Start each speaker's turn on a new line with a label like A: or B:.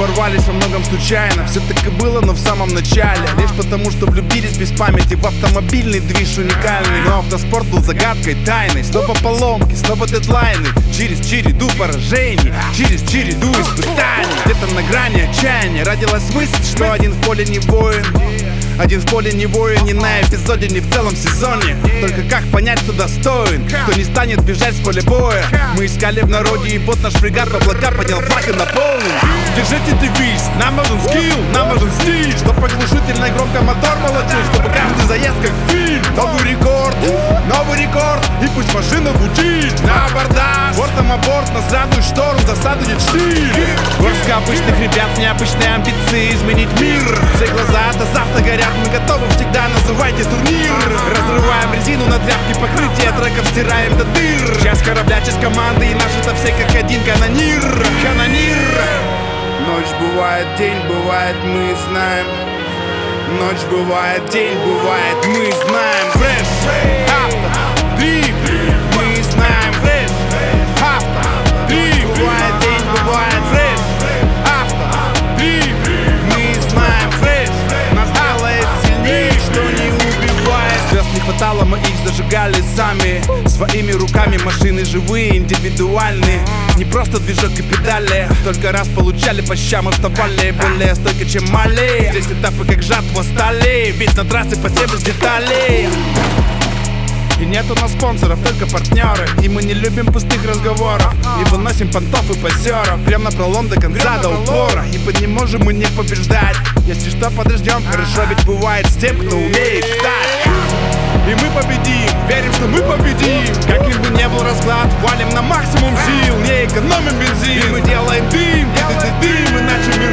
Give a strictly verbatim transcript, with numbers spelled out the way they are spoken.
A: ворвались во многом случайно. Все так и было, но в самом начале. Лишь потому, что влюбились без памяти в автомобильный движ уникальный. Но автоспорт был загадкой, тайной. Снова поломки, снова дедлайны. Через череду поражений, через череду испытаний. Где-то на грани отчаяния родилась мысль, что один в поле не воин. Один в поле не воин, ни на эпизоде, ни в целом сезоне. Только как понять, кто достоин, кто не станет бежать с поля боя. Мы искали в народе, и вот наш фрегат в облака поднял флаг и наполнен. Держите девиз, нам нужен скилл, нам нужен стиль, чтоб оглушительно громко мотор молотил, чтобы каждый заезд как фильм. Новый рекорд, новый рекорд, и пусть машина звучит на абордаж. Бортом аборт, нас радует шторм, засаду нет штиль. Горстка обычных ребят, необычные амбиции изменить мир. Все глаза от азарта горят, мы готовы всегда, называйте турнир. Разрываем резину на тряпке, покрытие треков стираем до дыр. Часть корабля, часть команды, и наши-то все как один канонир. Канонир. Ночь бывает, день бывает, мы знаем. Ночь бывает, день бывает, мы знаем. Фреш, авто, дрип, мы знаем. Фреш, авто, дрип, бывает, день бывает. Фреш, авто, дрип, мы знаем. Фреш, нас делает сильнее, что не убивает. Звезд не хватало, мы их зажигали сами. Своими руками машины живые, индивидуальные. Не просто движок и педали. Столько раз получали по щам, уставали более стойко, чем мали. Здесь этапы как жатва стали, ведь на трассе посев из деталей. И нет у нас спонсоров, только партнеры. И мы не любим пустых разговоров. И выносим понтов и позеров прям на пролом до конца, до упора. Ибо не можем мы не побеждать. Если что, подождем, хорошо ведь бывает с тем, кто умеет ждать. И мы победим, верим, что мы победим. Каким бы ни был расклад, валим на максимум сил. Не экономим бензин, и мы делаем дым, дым, дым, дым, иначе мир